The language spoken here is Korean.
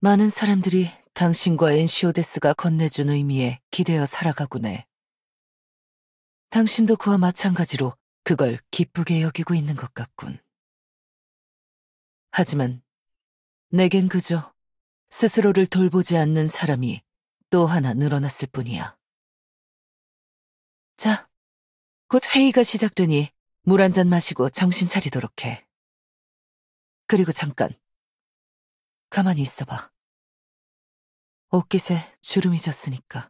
많은 사람들이 당신과 엔시오데스가 건네준 의미에 기대어 살아가곤 해. 당신도 그와 마찬가지로 그걸 기쁘게 여기고 있는 것 같군. 하지만 내겐 그저 스스로를 돌보지 않는 사람이 또 하나 늘어났을 뿐이야. 자, 곧 회의가 시작되니 물 한 잔 마시고 정신 차리도록 해. 그리고 잠깐, 가만히 있어봐. 옷깃에 주름이 졌으니까.